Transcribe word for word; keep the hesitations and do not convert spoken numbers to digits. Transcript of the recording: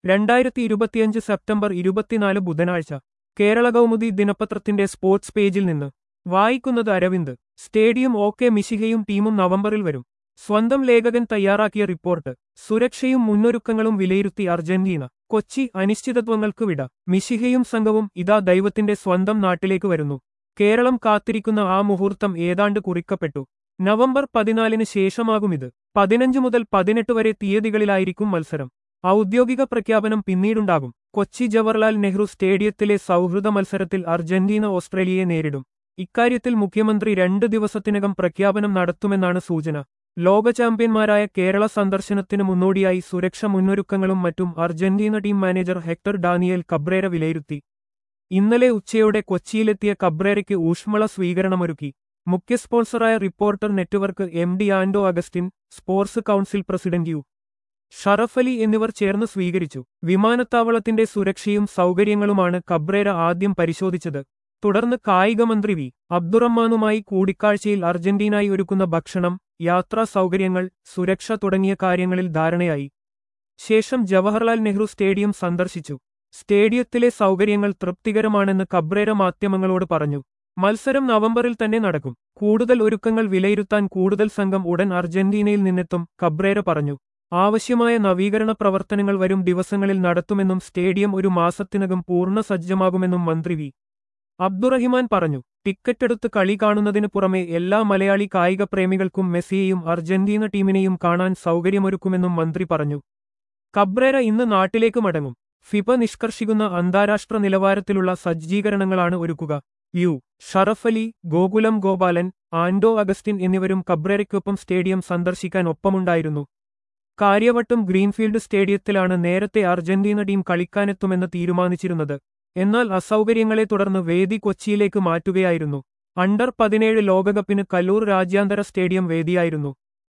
രണ്ടായിരത്തി ഇരുപത്തിയഞ്ച് സെപ്റ്റംബർ ഇരുപത്തിനാല് ബുധനാഴ്ച കേരള കൗമുദി ദിനപത്രത്തിന്റെ സ്പോർട്സ് പേജിൽ നിന്ന് വായിക്കുന്നത് അരവിന്ദ്. സ്റ്റേഡിയം ഓക്കെ, മിശിഹയും ടീമും നവംബറിൽ വരും. സ്വന്തം ലേഖകൻ തയ്യാറാക്കിയ റിപ്പോർട്ട്. സുരക്ഷയും മുന്നൊരുക്കങ്ങളും വിലയിരുത്തി അർജന്റീന. കൊച്ചി. അനിശ്ചിതത്വങ്ങൾക്ക് വിട. മിശിഹയും സംഘവും ഇതാ ദൈവത്തിന്റെ സ്വന്തം നാട്ടിലേക്ക് വരുന്നു. കേരളം കാത്തിരിക്കുന്ന ആ മുഹൂർത്തം ഏതാണ്ട് കുറിക്കപ്പെട്ടു. നവംബർ പതിനാലിന് ശേഷമാകുമിത്. പതിനഞ്ച് മുതൽ പതിനെട്ട് വരെ തീയതികളിലായിരിക്കും മത്സരം. ഔദ്യോഗിക പ്രഖ്യാപനം പിന്നീടുണ്ടാകും. കൊച്ചി ജവഹർലാൽ നെഹ്റു സ്റ്റേഡിയത്തിലെ സൗഹൃദ മത്സരത്തിൽ അർജന്റീന ഓസ്ട്രേലിയയെ നേരിടും. ഇക്കാര്യത്തിൽ മുഖ്യമന്ത്രി രണ്ട് ദിവസത്തിനകം പ്രഖ്യാപനം നടത്തുമെന്നാണ് സൂചന. ലോക ചാമ്പ്യന്മാരായ കേരള സന്ദർശനത്തിനു മുന്നോടിയായി സുരക്ഷ മുന്നൊരുക്കങ്ങളും മറ്റും Argentina team manager Hector Daniel Cabrera വിലയിരുത്തി. ഇന്നലെ ഉച്ചയോടെ കൊച്ചിയിലെത്തിയ കബ്രേരയ്ക്ക് ഊഷ്മള സ്വീകരണമൊരുക്കി. മുഖ്യ സ്പോൺസറായ reporter network M D Anto Augustine, sports council president U Sharaf Ali എന്നിവർ ചേർന്ന് സ്വീകരിച്ചു. വിമാനത്താവളത്തിന്റെ സുരക്ഷയും സൗകര്യങ്ങളുമാണ് കബ്രേര ആദ്യം പരിശോധിച്ചത്. തുടർന്ന് കായികമന്ത്രി വി അബ്ദുറഹ്മാനുമായി കൂടിക്കാഴ്ചയിൽ അർജന്റീനയായി ഒരുക്കുന്ന ഭക്ഷണം, യാത്രാ സൗകര്യങ്ങൾ, സുരക്ഷ തുടങ്ങിയ കാര്യങ്ങളിൽ ധാരണയായി. ശേഷം ജവഹർലാൽ നെഹ്റു സ്റ്റേഡിയം സന്ദർശിച്ചു. സ്റ്റേഡിയത്തിലെ സൗകര്യങ്ങൾ തൃപ്തികരമാണെന്ന് കബ്രേര മാധ്യമങ്ങളോട് പറഞ്ഞു. മത്സരം നവംബറിൽ തന്നെ നടക്കും. കൂടുതൽ ഒരുക്കങ്ങൾ വിലയിരുത്താൻ കൂടുതൽ സംഘം ഉടൻ അർജന്റീനയിൽ നിന്നെത്തും, കബ്രേര പറഞ്ഞു. ആവശ്യമായ നവീകരണ പ്രവർത്തനങ്ങൾ വരും ദിവസങ്ങളിൽ നടത്തുമെന്നും സ്റ്റേഡിയം ഒരു മാസത്തിനകം പൂർണ്ണ സജ്ജമാകുമെന്നും മന്ത്രി വി അബ്ദുറഹിമാൻ പറഞ്ഞു. ടിക്കറ്റെടുത്ത് കളി കാണുന്നതിനു പുറമെ എല്ലാ മലയാളി കായിക പ്രേമികൾക്കും മെസ്സിയെയും അർജന്റീന ടീമിനെയും കാണാൻ സൗകര്യമൊരുക്കുമെന്നും മന്ത്രി പറഞ്ഞു. കബ്രേര ഇന്ന് നാട്ടിലേക്ക് മടങ്ങും. ഫിഫ നിഷ്കർഷിക്കുന്ന അന്താരാഷ്ട്ര നിലവാരത്തിലുള്ള സജ്ജീകരണങ്ങളാണ് ഒരുക്കുക. യു ഷറഫ് അലി, ഗോകുലം ഗോപാലൻ, ആൻഡോ അഗസ്റ്റിൻ എന്നിവരും കബ്രേരയ്ക്കൊപ്പം സ്റ്റേഡിയം സന്ദർശിക്കാൻ ഒപ്പമുണ്ടായിരുന്നു. കാര്യവട്ടം ഗ്രീൻഫീൽഡ് സ്റ്റേഡിയത്തിലാണ് നേരത്തെ അർജന്റീന ടീം കളിക്കാനെത്തുമെന്ന് തീരുമാനിച്ചിരുന്നത്. എന്നാൽ അസൗകര്യങ്ങളെ തുടർന്ന് വേദി കൊച്ചിയിലേക്ക് മാറ്റുകയായിരുന്നു. അണ്ടർ പതിനേഴ് ലോകകപ്പിന് കല്ലൂർ രാജ്യാന്തര സ്റ്റേഡിയം വേദിയായിരുന്നു.